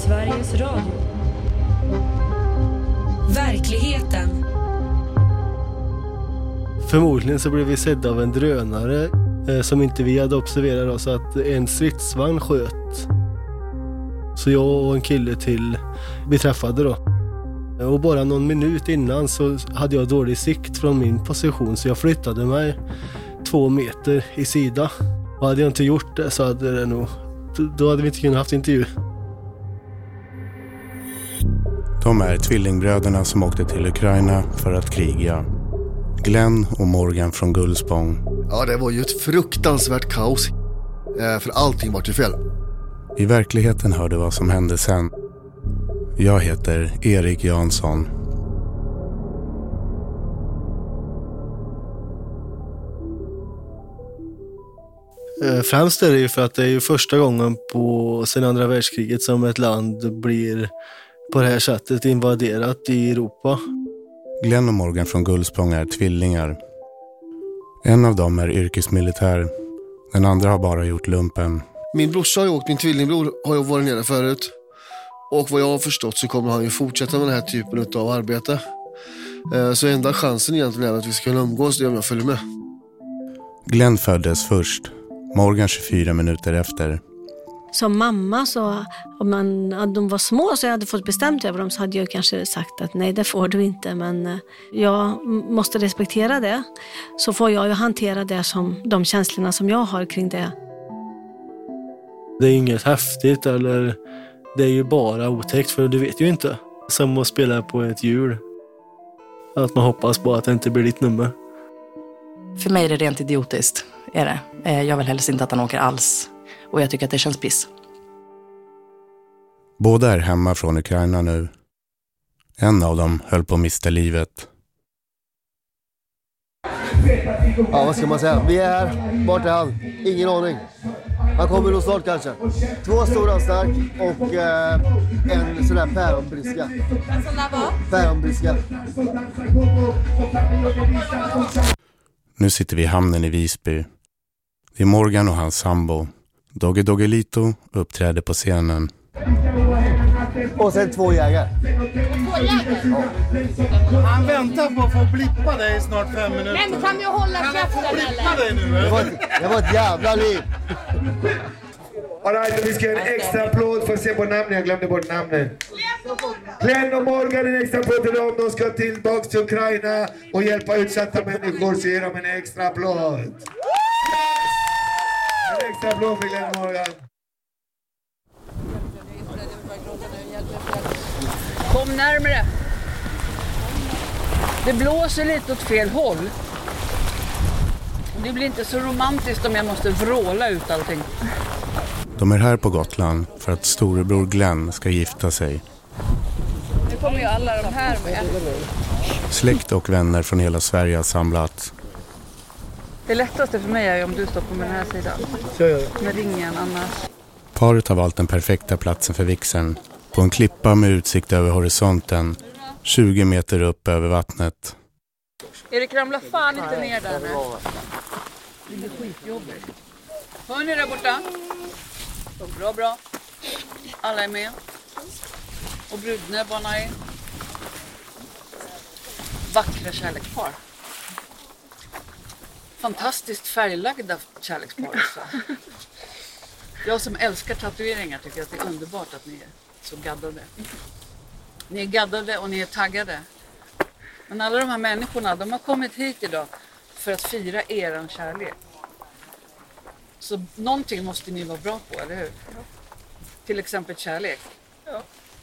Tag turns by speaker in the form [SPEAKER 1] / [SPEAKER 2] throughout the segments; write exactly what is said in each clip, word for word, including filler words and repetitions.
[SPEAKER 1] Sveriges Radio. Verkligheten.
[SPEAKER 2] Förmodligen så blev vi sedda av en drönare eh, som inte vi hade observerat då, så att en stridsvagn sköt. Så jag och en kille till vi träffade då. Och bara någon minut innan så hade jag dålig sikt från min position, så jag flyttade mig två meter i sida. Och hade jag inte gjort det så hade det nog, då hade vi inte kunnat haft intervju.
[SPEAKER 3] De är tvillingbröderna som åkte till Ukraina för att kriga. Glenn och Morgan från Gullspång.
[SPEAKER 4] Ja, det var ju ett fruktansvärt kaos. För allting var till fel.
[SPEAKER 3] I verkligheten hörde vad som hände sen. Jag heter Erik Jansson.
[SPEAKER 2] Främst är det ju för att det är ju första gången på sedan andra världskriget som ett land blir på det här sättet invaderat i Europa.
[SPEAKER 3] Glenn och Morgan från Gullspång är tvillingar. En av dem är yrkesmilitär. Den andra har bara gjort lumpen.
[SPEAKER 4] Min brorsa har ju åkt, min tvillingbror har ju varit nere förut. Och vad jag har förstått så kommer han ju fortsätta med den här typen av arbete. Så enda chansen egentligen är att vi ska kunna umgås, det är om jag följer med.
[SPEAKER 3] Glenn föddes först. Morgan tjugofyra minuter efter.
[SPEAKER 5] Som mamma så, om, man, om de var små så jag hade fått bestämt över dem, så hade jag kanske sagt att nej, det får du inte. Men jag måste respektera det. Så får jag ju hantera det som de känslorna som jag har kring det.
[SPEAKER 2] Det är inget häftigt eller det är ju bara otäckt, för du vet ju inte. Som att spela på ett hjul. Att man hoppas på att det inte blir ditt nummer.
[SPEAKER 6] För mig är det rent idiotiskt, är det. Jag vill helst inte att han åker alls. Och jag tycker att det känns piss.
[SPEAKER 3] Båda är hemma från Ukraina nu. En av dem höll på att mista livet.
[SPEAKER 4] Ja, vad ska man säga? Vi är här. Vart är han? Ingen aning. Han kommer nog snart kanske. Två stora stark och eh, en sån där päronbriska. En sån där vad? Päronbriska.
[SPEAKER 3] Nu sitter vi i hamnen i Visby. Det är Morgan och hans sambo. Dogge Doggelito uppträder på scenen.
[SPEAKER 4] Och sen två jägare.
[SPEAKER 7] Två jägare?
[SPEAKER 4] Ja.
[SPEAKER 8] Han väntar på att få blippa dig i snart fem minuter.
[SPEAKER 7] Men kan du hålla käften eller?
[SPEAKER 8] Blippa dig nu,
[SPEAKER 4] det var, det var ett jävla liv.
[SPEAKER 9] All right, vi ska göra en extra applåd för att se på namnen. Jag glömde bort namnen. Glenn och Morgan, en extra applåd till dem. De ska tillbaka till Ukraina och hjälpa utsatta människor. Så ger de en extra applåd. En extra applåd för Glenn och Morgan.
[SPEAKER 10] Kom närmare. Det blåser lite åt fel håll. Det blir inte så romantiskt om jag måste vråla ut allting.
[SPEAKER 3] De är här på Gotland för att storebror Glenn ska gifta sig.
[SPEAKER 10] Nu kommer ju alla de här med.
[SPEAKER 3] Släkt och vänner från hela Sverige har samlats.
[SPEAKER 10] Det lättaste för mig är om du står på den här sidan.
[SPEAKER 2] Jag gör det.
[SPEAKER 10] Med ringen annars.
[SPEAKER 3] Paret har valt den perfekta platsen för vigseln. På en klippa med utsikt över horisonten. tjugo meter upp över vattnet.
[SPEAKER 10] Erik, ramla fan inte ner där nu. Det blir skitjobbigt. Hör ni där borta? Bra, bra. Alla är med. Och brudnäbbarna är vackra kärlekspar. Fantastiskt färglagda kärlekspar också. Jag som älskar tatueringar tycker att det är underbart att ni är så gaddade. Ni är gaddade och ni är taggade. Men alla de här människorna, de har kommit hit idag för att fira er kärlek. Så någonting måste ni vara bra på, eller hur? Ja. Till exempel kärlek. Ja.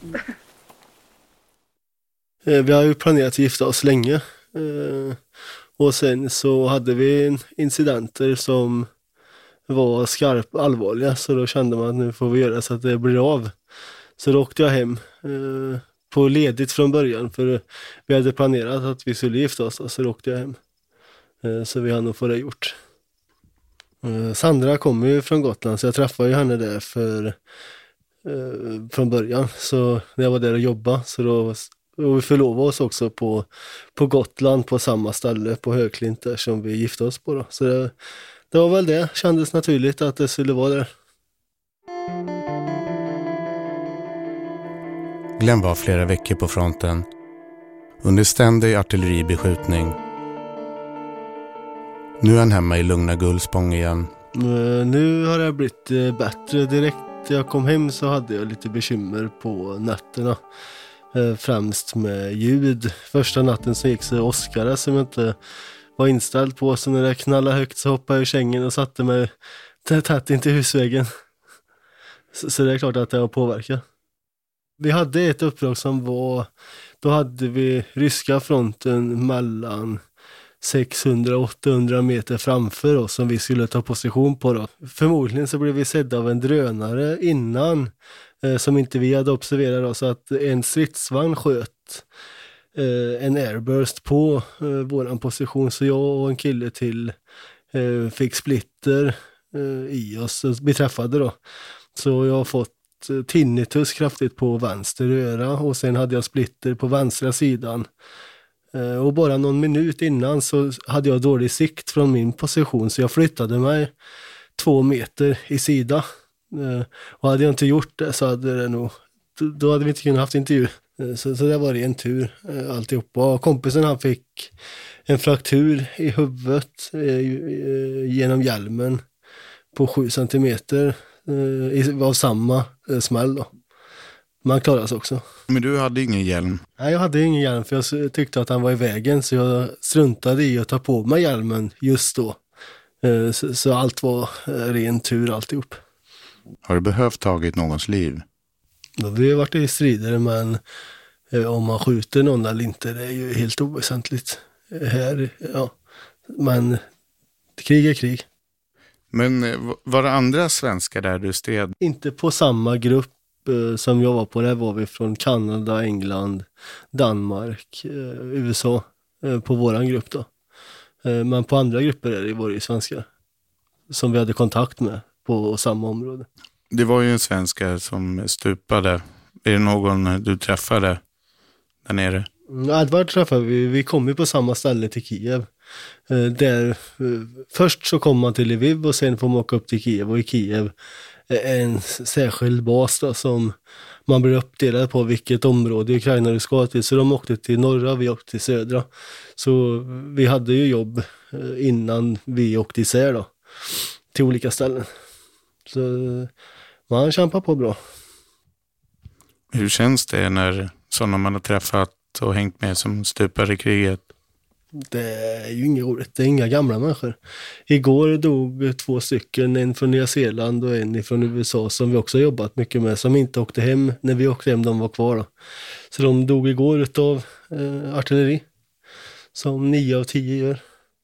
[SPEAKER 2] Mm. Vi har ju planerat att gifta oss länge. Och sen så hade vi incidenter som var skarpt allvarliga. Så då kände man att nu får vi göra så att det blir av. Så då åkte jag hem på ledigt från början. För vi hade planerat att vi skulle gifta oss. Så då åkte jag hem. Så vi har nog fått det gjort. Sandra kommer ju från Gotland, så jag träffade ju henne där för, eh, från början. Så när jag var där och jobbade, så då och vi förlovade oss också på, på Gotland på samma ställe på Högklint där som vi gifte oss på då. Så det, det var väl det, kändes naturligt att det skulle vara där.
[SPEAKER 3] Glenn var flera veckor på fronten under ständig artilleribeskjutning. Nu är han hemma i lugna Gullspång igen.
[SPEAKER 2] Nu har det blivit bättre. Direkt när jag kom hem så hade jag lite bekymmer på nätterna. Främst med ljud. Första natten så gick så Oskar som jag inte var inställd på. Så när det knallade högt så hoppade jag ur sängen och satte mig tätt in till husväggen. Så, så det är klart att det har påverkat. Vi hade ett uppdrag som var, då hade vi ryska fronten mellan sexhundra åttahundra meter framför oss som vi skulle ta position på då. Förmodligen så blev vi sedda av en drönare innan eh, som inte vi hade observerat då, så att en stridsvagn sköt eh, en airburst på eh, våran position, så jag och en kille till eh, fick splitter eh, i oss beträffade då. Så jag har fått tinnitus kraftigt på vänster öra och sen hade jag splitter på vänstra sidan. Och bara någon minut innan så hade jag dålig sikt från min position, så jag flyttade mig två meter i sida. Och hade jag inte gjort det så hade det nog, då hade vi inte kunnat haft intervju. Så, så det var en tur alltihopa. Och kompisen han fick en fraktur i huvudet genom hjälmen på sju centimeter av samma smäll då. Man klarar sig också.
[SPEAKER 3] Men du hade ingen hjälm?
[SPEAKER 2] Nej, jag hade ingen hjälm för jag tyckte att han var i vägen, så jag struntade i att ta på mig hjälmen just då. Så, så allt var ren tur alltihop.
[SPEAKER 3] Har du behövt tagit någons liv?
[SPEAKER 2] Ja, vi har varit i strider, men om man skjuter någon eller inte, det är ju helt oväsentligt. Här, ja. Men krig är krig.
[SPEAKER 3] Men var det andra svenskar där du stred?
[SPEAKER 2] Inte på samma grupp som jag var på. Där var vi från Kanada, England, Danmark, U S A på våran grupp då. Men på andra grupper är det var det svenskar som vi hade kontakt med på samma område.
[SPEAKER 3] Det var ju en svenskar som stupade. Är det någon du träffade där nere?
[SPEAKER 2] Edvard träffade vi. Vi kom ju på samma ställe till Kiev. Där, först så kom man till Lviv och sen får man åka upp till Kiev, och i Kiev är en särskild bas då, som man blir uppdelad på vilket område i Ukraina du ska till. Så de åkte till norra, vi åkte till södra. Så vi hade ju jobb innan vi åkte isär då, till olika ställen. Så man kämpar på bra.
[SPEAKER 3] Hur känns det när sådana man har träffat och hängt med som stupar i kriget?
[SPEAKER 2] Det är ju inget roligt, det är inga gamla människor. Igår dog två stycken, en från Nya Zeeland och en från U S A som vi också har jobbat mycket med, som inte åkte hem. När vi åkte hem, de var kvar då. Så de dog igår utav eh, artilleri, som nio av tio gör.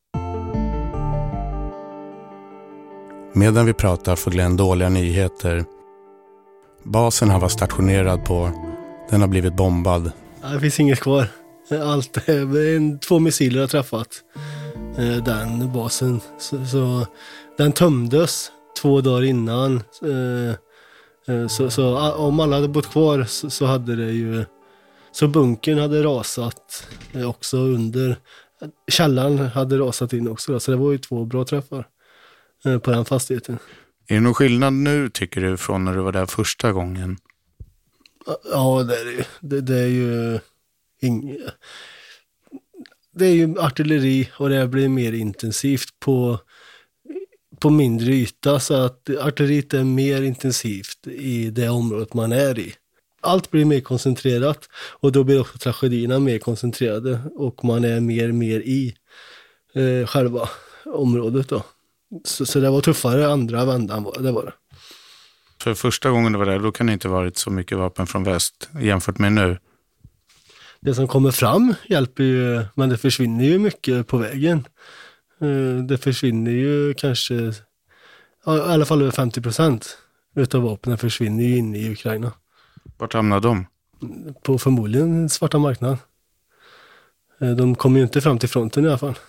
[SPEAKER 3] Medan vi pratar får Glenn dåliga nyheter. Basen han var stationerad på, den har blivit bombad.
[SPEAKER 2] Det finns inget kvar. Allt, en, två missiler har träffat eh, den basen. Så, så den tömdes två dagar innan. Eh, eh, så, så om alla hade bott kvar så, så hade det ju... Så bunkern hade rasat eh, också under... Källaren hade rasat in också. Så det var ju två bra träffar eh, på den fastigheten.
[SPEAKER 3] Är det någon skillnad nu, tycker du, från när du var där första gången?
[SPEAKER 2] Ja, det är det ju. Det, det är ju... Inge. Det är ju artilleri och det blir mer intensivt på, på mindre yta, så att artilleriet är mer intensivt i det området man är i. Allt blir mer koncentrerat och då blir också tragedierna mer koncentrerade och man är mer mer i eh, själva området då. Så, så det var tuffare andra vändan, det var det.
[SPEAKER 3] För första gången du var där, då kan det inte varit så mycket vapen från väst jämfört med nu.
[SPEAKER 2] Det som kommer fram hjälper ju, men det försvinner ju mycket på vägen. Det försvinner ju kanske, i alla fall över femtio procent utav vapnen försvinner ju inne i Ukraina.
[SPEAKER 3] Vart hamnar de?
[SPEAKER 2] På förmodligen svarta marknaden. De kommer ju inte fram till fronten i alla fall.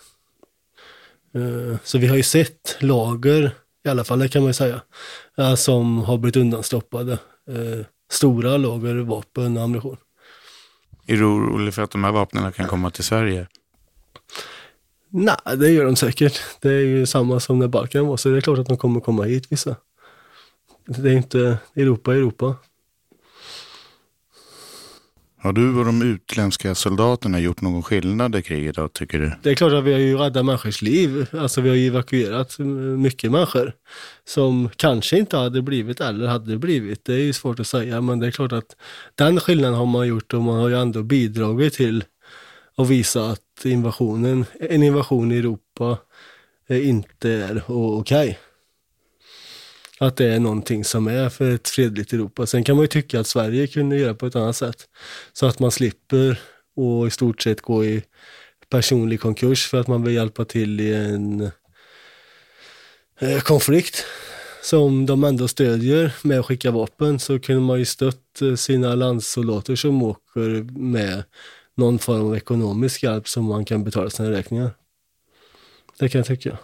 [SPEAKER 2] Så vi har ju sett lager, i alla fall det kan man ju säga, som har blivit undanstoppade. Stora lager vapen och ammunition.
[SPEAKER 3] Är du orolig för att de här vapnen kan komma till Sverige?
[SPEAKER 2] Nej, det gör de säkert. Det är ju samma som när Balkan var, så det är klart att de kommer komma hit vissa. Det är inte Europa, Europa.
[SPEAKER 3] Har du och de utländska soldaterna gjort någon skillnad i kriget då, tycker du?
[SPEAKER 2] Det är klart att vi har ju räddat människors liv. Alltså vi har ju evakuerat mycket människor som kanske inte hade blivit eller hade blivit. Det är ju svårt att säga, men det är klart att den skillnaden har man gjort och man har ju ändå bidragit till att visa att invasionen, en invasion i Europa inte är okej. Okay. Att det är någonting som är för ett fredligt Europa. Sen kan man ju tycka att Sverige kunde göra på ett annat sätt. Så att man slipper och i stort sett gå i personlig konkurs för att man vill hjälpa till i en eh, konflikt som de ändå stödjer med att skicka vapen. Så kunde man ju stött sina landssoldater som åker med någon form av ekonomisk hjälp som man kan betala sina räkningar. Det kan jag tycka.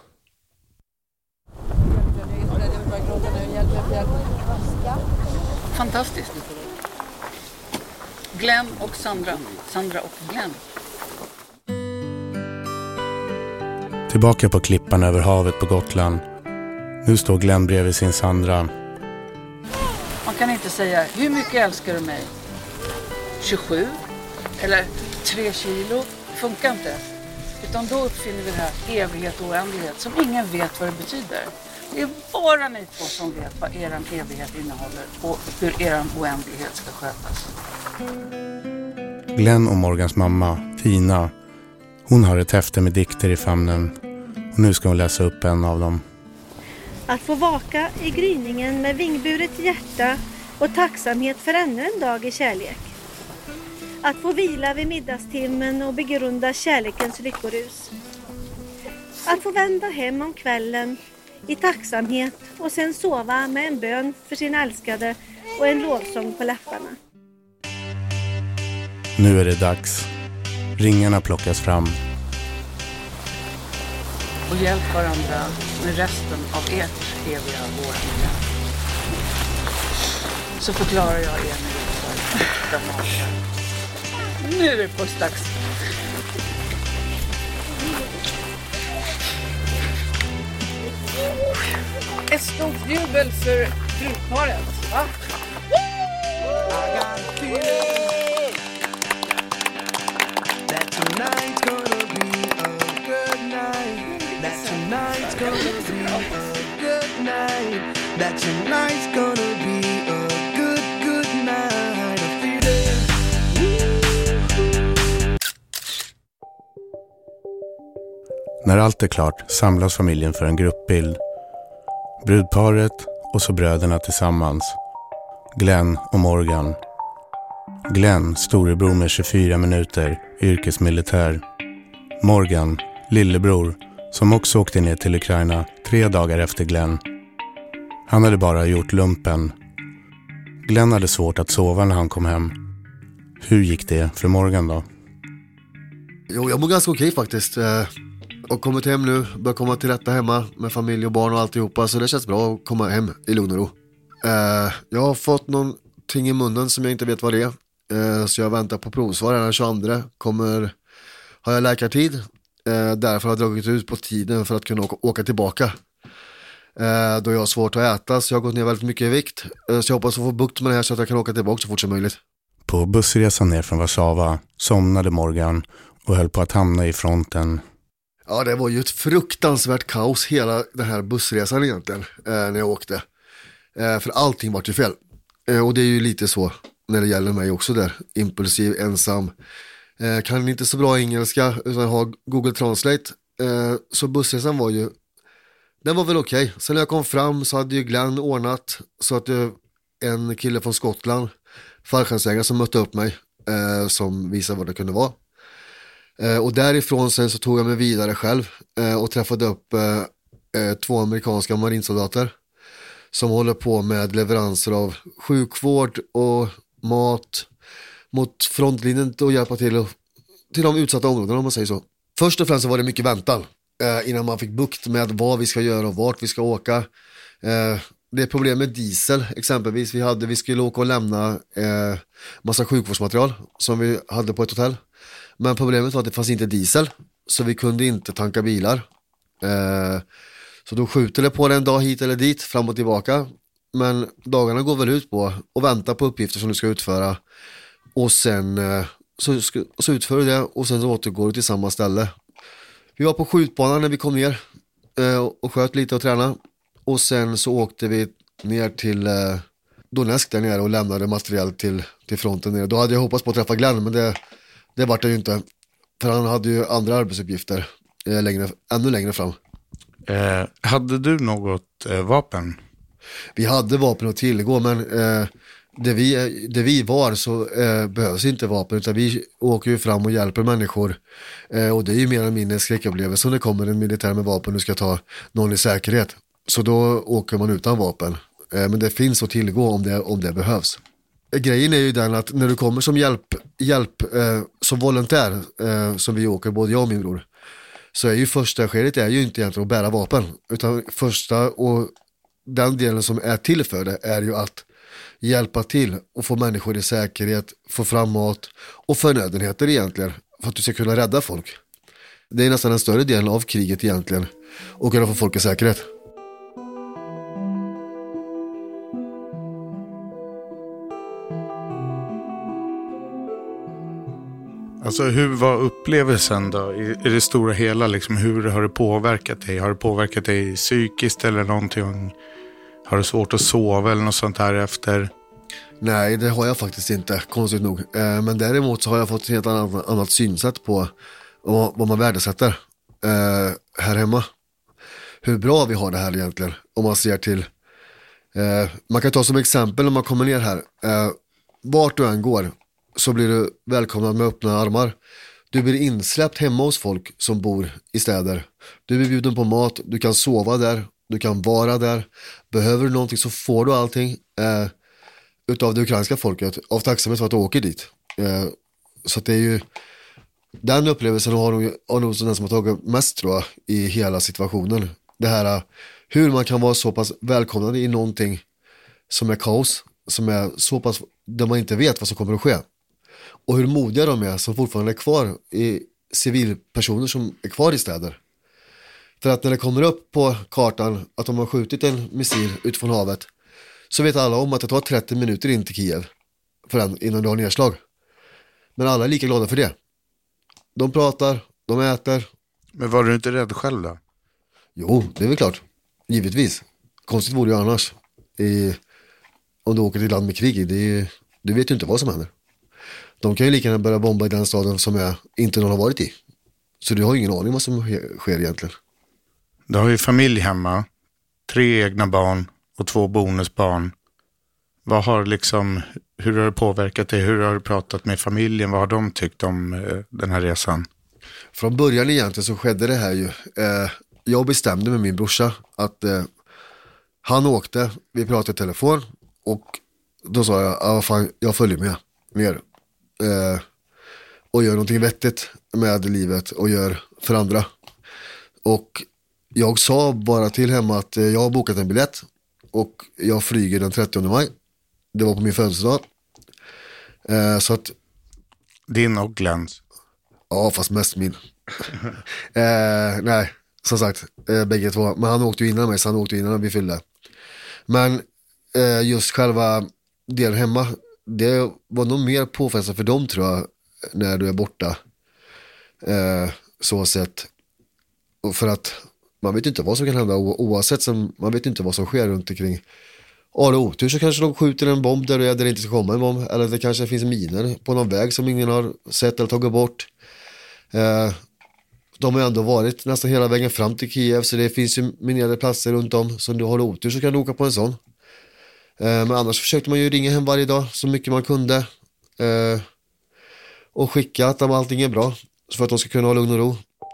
[SPEAKER 10] Fantastiskt. Glenn och Sandra. Sandra och Glenn.
[SPEAKER 3] Tillbaka på klippan över havet på Gotland. Nu står Glenn bredvid sin Sandra.
[SPEAKER 10] Man kan inte säga, hur mycket älskar du mig? tjugosju? Eller tre kilo? Det funkar inte. Utan då uppfinner vi det här evighet och oändlighet som ingen vet vad det betyder. Det är bara ni två som vet vad er evighet innehåller och hur er oändlighet ska skötas.
[SPEAKER 3] Glenn och Morgans mamma, Tina, hon har ett häfte med dikter i famnen och nu ska hon läsa upp en av dem.
[SPEAKER 11] Att få vaka i gryningen med vingburet hjärta och tacksamhet för ännu en dag i kärlek. Att få vila vid middagstimmen och begrunda kärlekens lyckorus. Att få vända hem om kvällen i tacksamhet och sen sova med en bön för sin älskade och en lovsång på läpparna.
[SPEAKER 3] Nu är det dags. Ringarna plockas fram.
[SPEAKER 10] Och hjälp varandra med resten av ert eviga vårande. Så förklarar jag er nu för nu är det på dags. Ett stort jubel för brudparet, va?
[SPEAKER 3] När allt är klart samlas familjen för en gruppbild. Brudparet och så bröderna tillsammans. Glenn och Morgan. Glenn, storebror med tjugofyra minuter, yrkesmilitär. Morgan, lillebror, som också åkte ner till Ukraina tre dagar efter Glenn. Han hade bara gjort lumpen. Glenn hade svårt att sova när han kom hem. Hur gick det för Morgan då?
[SPEAKER 4] Jo, jag mår ganska okej faktiskt. Och kommit hem nu, börjar komma till rätta hemma med familj och barn och alltihopa. Så det känns bra att komma hem i lugn och ro. Jag har fått någonting i munnen som jag inte vet vad det är. Så jag väntar på provsvar den tjugoandra. Kommer, har jag läkartid. Därför har jag dragit ut på tiden för att kunna åka, åka tillbaka. Då jag har svårt att äta, så jag har gått ner väldigt mycket i vikt. Så jag hoppas att få bukt med det här så att jag kan åka tillbaka så fort som möjligt.
[SPEAKER 3] På bussresan ner från Warszawa somnade Morgan och höll på att hamna i fronten.
[SPEAKER 4] Ja, det var ju ett fruktansvärt kaos hela den här bussresan egentligen eh, när jag åkte. Eh, för allting var ju fel. Eh, och det är ju lite så när det gäller mig också där. Impulsiv, ensam. Eh, kan inte så bra engelska utan ha Google Translate. Eh, så bussresan var ju, den var väl okej. Okay. Sen när jag kom fram så hade ju Glenn ordnat så att det, en kille från Skottland, fallskärmsjägare som mötte upp mig, eh, som visade vad det kunde vara. Eh, och därifrån sen så tog jag mig vidare själv eh, och träffade upp eh, två amerikanska marinsoldater som håller på med leveranser av sjukvård och mat mot frontlinjen och hjälpa till, till de utsatta områdena, om man säger så. Först och främst så var det mycket väntan eh, innan man fick bukt med vad vi ska göra och vart vi ska åka. Eh, det är problem med diesel exempelvis. Vi, hade, vi skulle åka och lämna eh, massa sjukvårdsmaterial som vi hade på ett hotell. Men problemet var att det fanns inte diesel, så vi kunde inte tanka bilar. Eh, så då skjuter det på det en dag hit eller dit, fram och tillbaka. Men dagarna går väl ut på att vänta på uppgifter som du ska utföra. Och sen eh, så, så utför du det och sen så återgår du till samma ställe. Vi var på skjutbanan när vi kom ner eh, och sköt lite och tränade. Och sen så åkte vi ner till eh, Donetsk där nere och lämnade material till, till fronten nere. Då hade jag hoppats på att träffa Glenn, men det, det var det ju inte. För han hade ju andra arbetsuppgifter eh, längre, ännu längre fram.
[SPEAKER 3] Eh, hade du något eh, vapen?
[SPEAKER 4] Vi hade vapen att tillgå, men eh, där, vi, där vi var så eh, behövs inte vapen, utan vi åker ju fram och hjälper människor. Eh, och det är ju mer än mindre skräckupplevelse om det kommer en militär med vapen och ska ta någon i säkerhet. Så då åker man utan vapen. Eh, men det finns att tillgå om det, om det behövs. Eh, grejen är ju den att när du kommer som hjälp, hjälp eh, som volontär, eh, som vi åker, både jag och min bror, så är ju första skedet är ju inte egentligen att bära vapen, utan första och den delen som är till för det är ju att hjälpa till och få människor i säkerhet, få fram mat och förnödenheter egentligen för att du ska kunna rädda folk. Det är nästan en större del av kriget egentligen, och kunna få folk i säkerhet.
[SPEAKER 3] Alltså hur var upplevelsen då i, i det stora hela, liksom, hur har det påverkat dig? Har det påverkat dig psykiskt eller någonting? Har du svårt att sova eller något sånt här efter?
[SPEAKER 4] Nej, det har jag faktiskt inte, konstigt nog. Eh, men däremot så har jag fått ett helt annat, annat synsätt på vad, vad man värdesätter eh, här hemma. Hur bra vi har det här egentligen, om man ser till... Eh, man kan ta som exempel när man kommer ner här. Eh, vart du än går så blir du välkomnad med öppna armar. Du blir insläppt hemma hos folk som bor i städer. Du blir bjuden på mat, du kan sova där, du kan vara där. Behöver du någonting så får du allting eh, utav det ukrainska folket, av tacksamhet för att du åker dit. Eh, så att det är ju den upplevelsen har nog, har nog den som har tagit mest, tror jag, i hela situationen. Det här hur man kan vara så pass välkomnande i någonting som är kaos, som är så pass där man inte vet vad som kommer att ske. Och hur modiga de är som fortfarande är kvar i civilpersoner som är kvar i städer. För att när det kommer upp på kartan att de har skjutit en missil utifrån havet, så vet alla om att det tar trettio minuter in till Kiev för en, innan du har nedslag. Men alla är lika glada för det. De pratar, de äter.
[SPEAKER 3] Men var du inte rädd själv då?
[SPEAKER 4] Jo, det är väl klart. Givetvis. Konstigt vore det annars. I, om du åker till land med krig, det, du vet ju inte vad som händer. De kan ju lika gärna börja bomba i den staden som jag inte någon har varit i. Så du har ju ingen aning vad som sker egentligen.
[SPEAKER 3] Du har ju familj hemma, tre egna barn och två bonusbarn. Vad har liksom, hur har det påverkat dig? Hur har du pratat med familjen? Vad har de tyckt om eh, den här resan?
[SPEAKER 4] Från början egentligen så skedde det här ju. Eh, jag bestämde med min brorsa att eh, han åkte, vi pratade i telefon och då sa jag, ah, fan, jag följer med ner. Eh, och gör någonting vettigt med livet och gör för andra. Och jag sa bara till hemma att eh, jag har bokat en biljett och jag flyger den trettionde maj. Det var på min födelsedag. Eh, så att...
[SPEAKER 3] Din och Glens?
[SPEAKER 4] Ja, fast mest min. eh, nej, som sagt, eh, bägge två. Men han åkte ju innan mig, så han åkte innan vi fyllde. Men eh, just själva delen hemma, det var nog mer påfrestande för dem, tror jag, när du är borta. Eh, så sett. Och för att man vet inte vad som kan hända, oavsett som, man vet inte vad som sker runt omkring. Ja, det är otur så kanske de skjuter en bomb där det, där det inte ska komma en bomb. Eller det kanske finns miner på någon väg som ingen har sett eller tagit bort. Eh, de har ändå varit nästan hela vägen fram till Kiev, så det finns ju minerade platser runt om. Så om du har otur så kan du åka på en sån. Eh, men annars försökte man ju ringa hem varje dag så mycket man kunde. Eh, och skicka att allting är bra, så för att de ska kunna ha lugn och ro.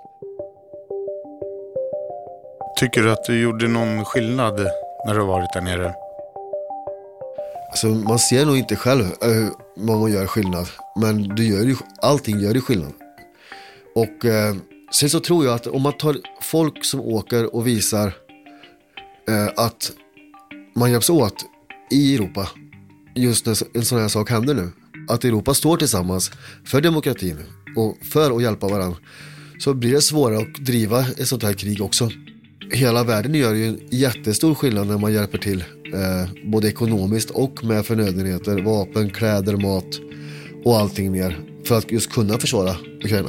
[SPEAKER 3] Tycker du att du gjorde någon skillnad när du har varit där nere?
[SPEAKER 4] Alltså, man ser nog inte själv äh, vad man gör skillnad. Men du gör ju, allting gör ju skillnad. Och äh, sen så tror jag att om man tar folk som åker och visar äh, att man hjälps åt i Europa, just när en sån här sak händer nu, att Europa står tillsammans för demokratin och för att hjälpa varandra, så blir det svårare att driva ett sånt här krig också. Hela världen gör ju en jättestor skillnad när man hjälper till, eh, både ekonomiskt och med förnödenheter, vapen, kläder, mat och allting mer för att just kunna försvara Ukraina.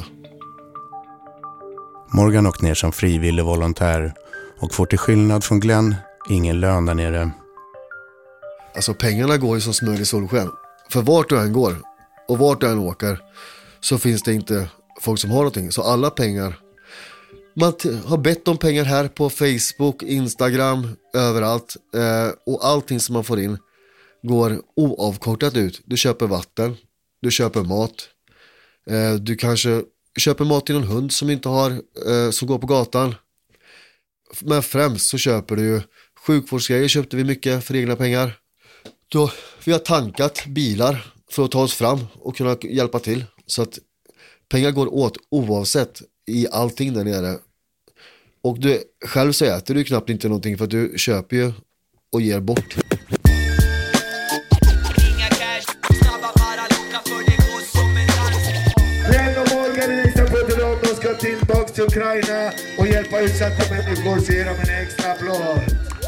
[SPEAKER 3] Morgan åkte ner som frivillig volontär och får till skillnad från Glenn ingen lön där nere.
[SPEAKER 4] Alltså pengarna går ju som smör i solsken. För vart du än går och vart du än åker så finns det inte folk som har någonting. Så alla pengar, man t- har bett om pengar här på Facebook, Instagram, överallt. Eh, och allting som man får in går oavkortat ut. Du köper vatten, du köper mat. Eh, du kanske köper mat till någon hund som inte har, eh, som går på gatan. Men främst så köper du ju sjukvårdsgrejer, köpte vi mycket för egna pengar. Då, vi har tankat bilar för att ta oss fram och kunna hjälpa till. Så att pengar går åt oavsett i allting där nere. Och du själv så äter du knappt inte någonting för att du köper ju och ger bort.
[SPEAKER 9] Glenn och Morgan i extra plåt till dem. De ska tillbaka till Ukraina och hjälpa utsatta människor. Så ger de en extra applåd.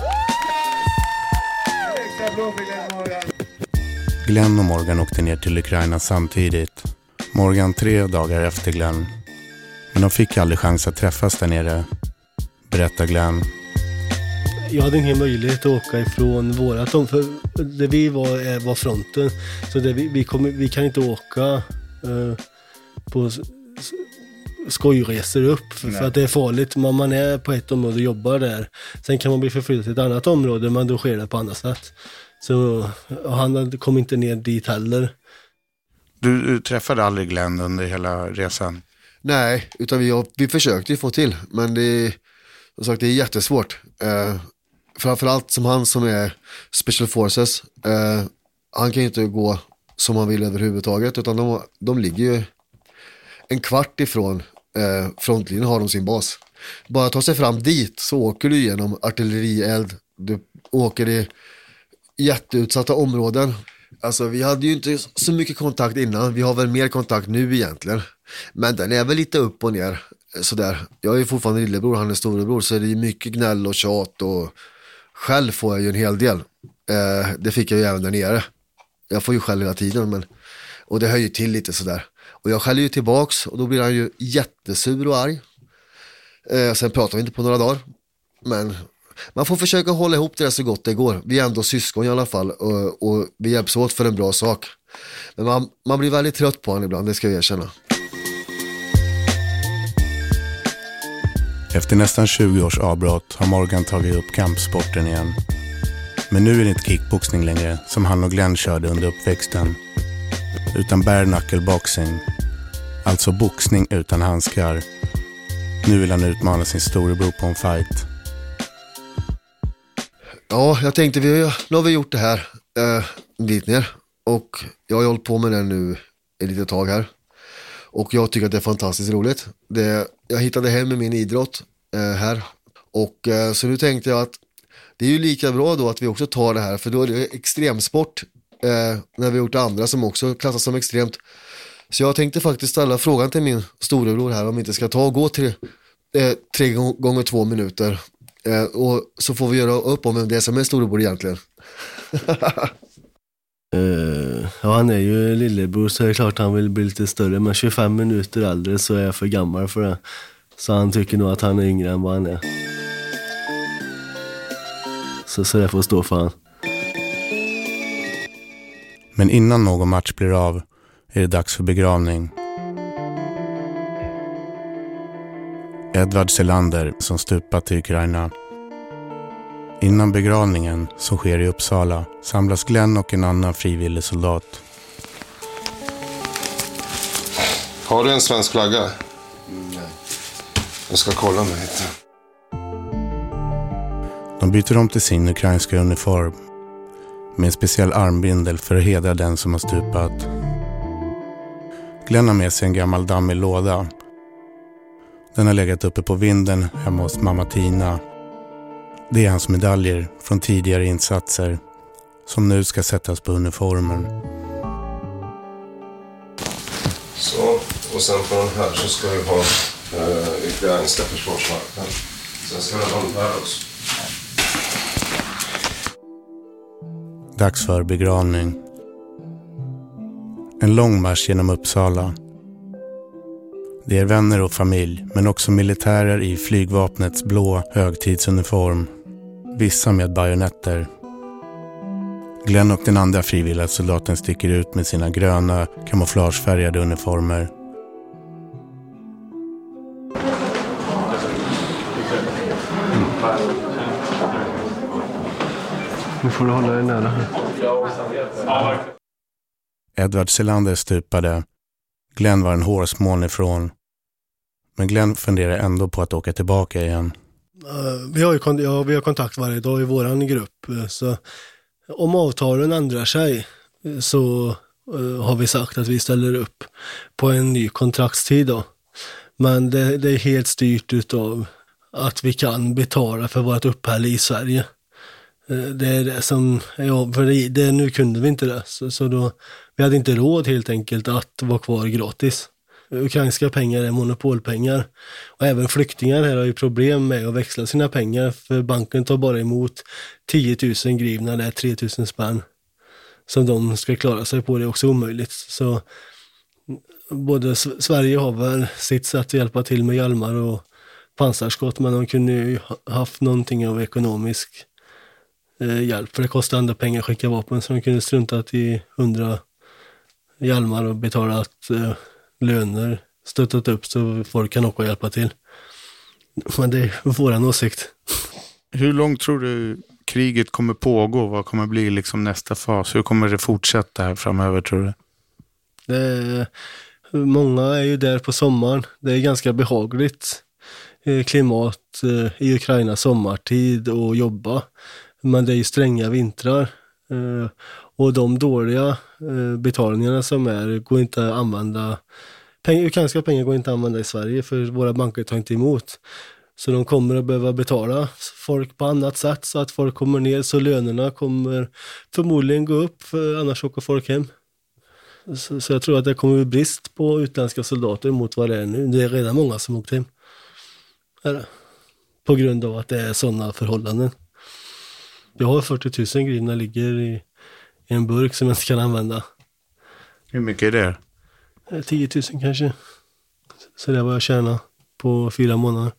[SPEAKER 9] En extra applåd för Glenn och Morgan.
[SPEAKER 3] Glenn och Morgan åkte ner till Ukraina samtidigt. Morgan tre dagar efter Glenn. Men de fick aldrig chans att träffas där nere, berättar Glenn.
[SPEAKER 2] Jag hade ingen möjlighet att åka ifrån vårat om, för det vi var var fronten. Så det vi, vi, kommer, vi kan inte åka eh, på skojresor upp för, för att det är farligt. Man, man är på ett område och jobbar där. Sen kan man bli förflyttad till ett annat område, men då sker det på annat sätt. Så han kom inte ner dit heller.
[SPEAKER 3] Du, du träffade aldrig Glenn under hela resan?
[SPEAKER 4] Nej, utan vi, vi försökte få till. Men det är, som sagt, det är jättesvårt. Eh, framförallt som han som är Special Forces. Eh, han kan ju inte gå som han vill överhuvudtaget. Utan de, de ligger ju en kvart ifrån eh, frontlinjen, har de sin bas. Bara ta sig fram dit så åker du genom artillerield. Du åker i jätteutsatta områden. Alltså vi hade ju inte så mycket kontakt innan. Vi har väl mer kontakt nu egentligen. Men den är väl lite upp och ner. Sådär. Jag är ju fortfarande lillebror, han är storebror. Så det är mycket gnäll och tjat. Och själv får jag ju en hel del. Eh, det fick jag ju även där nere. Jag får ju själv hela tiden. Men, och det höjer till lite sådär. Och jag skäller ju tillbaks. Och då blir han ju jättesur och arg. Eh, sen pratar vi inte på några dagar. Men man får försöka hålla ihop det så gott det går. Vi är ändå syskon i alla fall. Och, och vi hjälps åt för en bra sak. Men man, man blir väldigt trött på honom ibland, det ska jag erkänna.
[SPEAKER 3] Efter nästan tjugo års avbrott har Morgan tagit upp kampsporten igen. Men nu är det inte kickboxning längre som han och Glenn körde under uppväxten. Utan bare knuckle boxing. Alltså boxning utan handskar. Nu vill han utmana sin storebror på en fight.
[SPEAKER 4] Ja, jag tänkte, vi, nu har vi gjort det här eh, dit ner. Och jag har hållit på med det nu ett litet tag här. Och jag tycker att det är fantastiskt roligt. Det, jag hittade hem med min idrott eh, här. Och eh, så nu tänkte jag att det är ju lika bra då att vi också tar det här. För då är det extremsport eh, när vi har gjort det andra som också klassas som extremt. Så jag tänkte faktiskt ställa frågan till min storebror här om vi inte ska ta och gå till eh, tre gånger två minuter. Eh, och så får vi göra upp om det som är storebror egentligen.
[SPEAKER 2] uh, ja, han är ju lillebror så är det klart han vill bli lite större. Men tjugofem minuter äldre så är jag för gammal för det. Så han tycker nog att han är yngre än vad han är. Så, så det får stå för han.
[SPEAKER 3] Men innan någon match blir av är det dags för begravning. Edvard Selander som stupat till Ukraina. Innan begravningen som sker i Uppsala samlas Glenn och en annan frivillig soldat.
[SPEAKER 12] Har du en svensk flagga? Nej. Jag ska kolla mig lite.
[SPEAKER 3] De byter om till sin ukrainska uniform med en speciell armbindel för att hedra den som har stupat. Glenn har med sig en gammal dammig låda. Den har legat uppe på vinden hemma hos mamma Tina. Det är hans medaljer från tidigare insatser som nu ska sättas på uniformen.
[SPEAKER 12] Så, och sen på den här så ska vi ha eh, ukrainska försvarsmakten. Sen ska vi ha den här också.
[SPEAKER 3] Dags för begravning. En lång marsch genom Uppsala. Det är vänner och familj, men också militärer i flygvapnets blå högtidsuniform. Vissa med bajonetter. Glenn och den andra frivilliga soldaten sticker ut med sina gröna, kamouflagefärgade uniformer.
[SPEAKER 2] Nu får du hålla dig nära här.
[SPEAKER 3] Edvard Selander stupade. Glenn var en hårsmån ifrån. Men Glenn funderar ändå på att åka tillbaka igen.
[SPEAKER 2] Uh, vi, har ju kon- ja, vi har kontakt varje dag i våran grupp. Så om avtalen ändrar sig så uh, har vi sagt att vi ställer upp på en ny kontraktstid då. Men det, det är helt styrt utav att vi kan betala för vårt uppehälle i Sverige. Det är det som, ja, för det, det, nu kunde vi inte det. Så, så då, vi hade inte råd helt enkelt att vara kvar gratis. Ukrainska pengar är monopolpengar. Och även flyktingar här har ju problem med att växla sina pengar. För banken tar bara emot tio tusen grivna, det är tre tusen spänn. Som de ska klara sig på, det är också omöjligt. Så både Sverige har väl sitt sätt att hjälpa till med hjälmar och pansarskott. Men de kunde ju haft någonting av ekonomisk hjälp, för det kostar andra pengar att skicka vapen, så de kunde struntat i hundra hjälmar och betalat eh, löner, stöttat upp så folk kan åka och hjälpa till. Men det är våran åsikt.
[SPEAKER 3] Hur långt tror du kriget kommer pågå? Vad kommer bli liksom nästa fas? Hur kommer det fortsätta här framöver, tror du?
[SPEAKER 2] Det är, många är ju där på sommaren. Det är ganska behagligt eh, klimat eh, i Ukraina sommartid och jobba. Men det är ju stränga vintrar eh, och de dåliga eh, betalningarna som är går inte att använda. Pengar, ukrainska pengar går inte att använda i Sverige för våra banker tar inte emot. Så de kommer att behöva betala folk på annat sätt så att folk kommer ner, så lönerna kommer förmodligen gå upp, för annars åker folk hem. Så, så jag tror att det kommer bli brist på utländska soldater mot vad det är nu. Det är redan många som åkt hem. Är det? På grund av att det är sådana förhållanden. Jag har fyrtio tusen grivna ligger i, i en burk som jag inte kan använda.
[SPEAKER 3] Hur mycket är det?
[SPEAKER 2] tio tusen kanske. Så det var jag tjänar på fyra månader.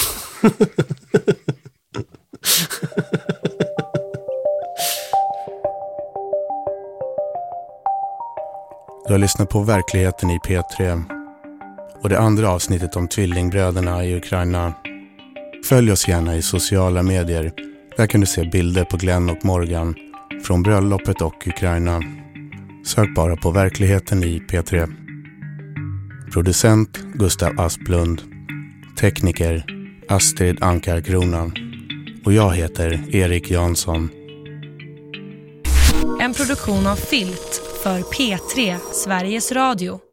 [SPEAKER 3] Du har lyssnat på Verkligheten i P tre och det andra avsnittet om tvillingbröderna i Ukraina. Följ oss gärna i sociala medier. Där kan du se bilder på Glenn och Morgan från bröllopet och Ukraina. Sök bara på Verkligheten i P tre. Producent Gustav Asplund. Tekniker Astrid Ankarkrona. Och jag heter Erik Jansson.
[SPEAKER 1] En produktion av Filt för P tre, Sveriges Radio.